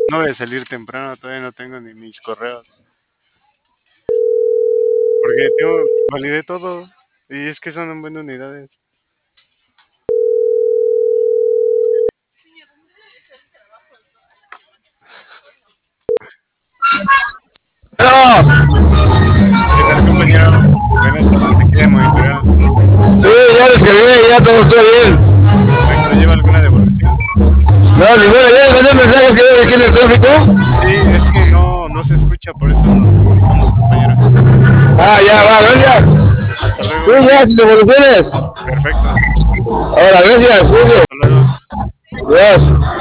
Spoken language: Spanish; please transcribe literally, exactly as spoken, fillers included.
No voy a salir temprano, todavía no tengo ni mis correos. Porque tengo, validé todo. Y es que son en buenas unidades. No, ¿Qué tal, compañero? Buenas tardes, aquí de monitorear. sí, ya descargué, ya todo está bien. Perfecto, ¿lleva alguna devolución? No, ninguna, ya mandé mensaje que voy aquí en el tráfico. Sí, es que no, no se escucha, por eso nos comunicamos, compañero. Ah, ya, va, gracias. Hasta Sí, luego. ya, sin devoluciones. Perfecto. Ahora, gracias, cuídate. Hasta luego. Adiós.